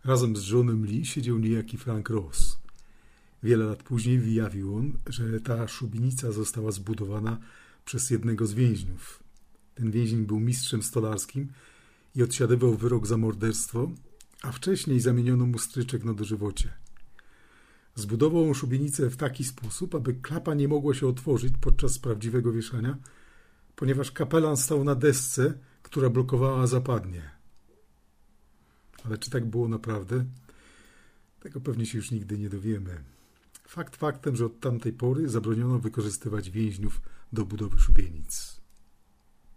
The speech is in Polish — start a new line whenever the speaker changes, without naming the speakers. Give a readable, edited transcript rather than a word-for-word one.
Razem z Johnem Lee siedział niejaki Frank Ross. Wiele lat później wyjawił on, że ta szubienica została zbudowana przez jednego z więźniów. Ten więzień był mistrzem stolarskim i odsiadywał wyrok za morderstwo, a wcześniej zamieniono mu stryczek na dożywocie. Zbudował on szubienicę w taki sposób, aby klapa nie mogła się otworzyć podczas prawdziwego wieszania, ponieważ kapelan stał na desce, która blokowała zapadnie. Ale czy tak było naprawdę? Tego pewnie się już nigdy nie dowiemy. Fakt faktem, że od tamtej pory zabroniono wykorzystywać więźniów do budowy szubienic.